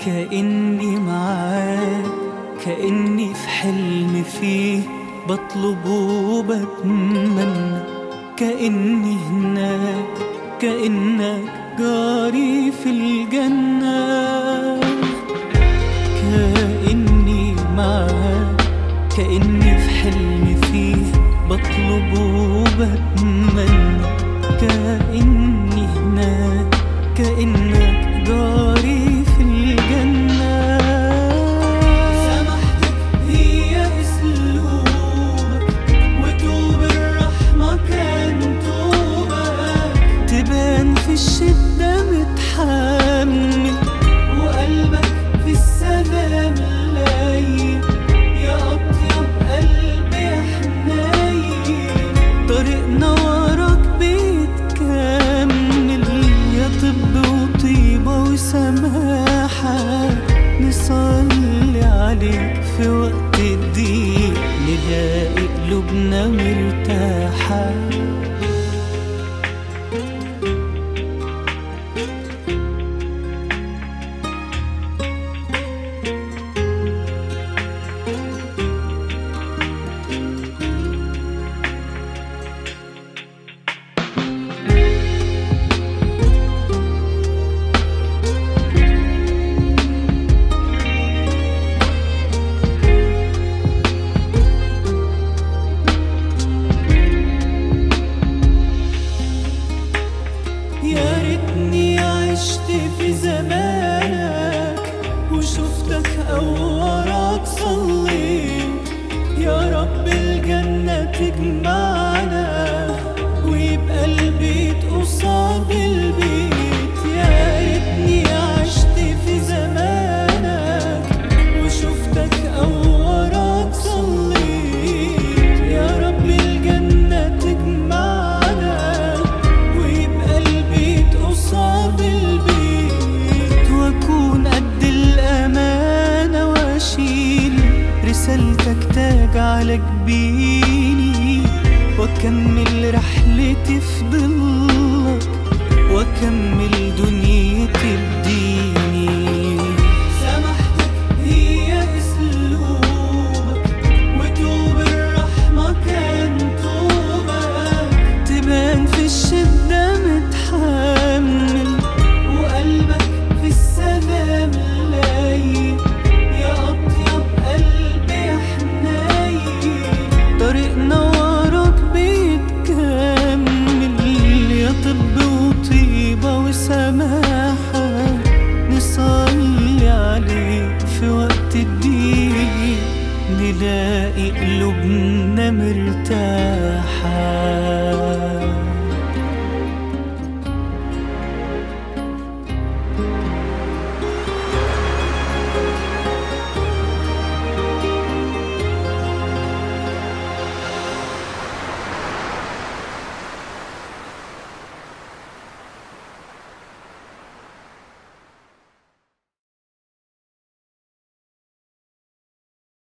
كأني معاك، كأني في حلم فيه بطلب وبتمنى، كأني هناك، كأنك جاري في الجنة. كأني معاك، كأني في حلم فيه بطلب وبتمنى، كأني هناك، كأنك جاري في الجنة. سمحتك هي أسلوبك، وتوب الرحمة كان توبك، تبان في الشدة متحمل، وقلبك في السلام لايق، يا أطيب قلبي حنين، طريقنا وراك بيتكمل، يا طب وطيبة وسماحة، نصلي عليك في وقت الضيق، نلاقي قلوبنا مرتاحة. يا ريتني عشت في زمانك، وشفتك أو وراك صليت، يا رب الجنة تجمعنا، ويبقى البيت قصاد البيت. يا ريتني عشت في زمانك، وشفتك أو وراك صليت، يا رب الجنة تجمعنا، ويبقى البيت قصاد البيت، واكون قد الامانه، واشيل رسالتك تاج على جبيني، واكمل رحلتي في ضلك، واكمل دنيتي بدينك.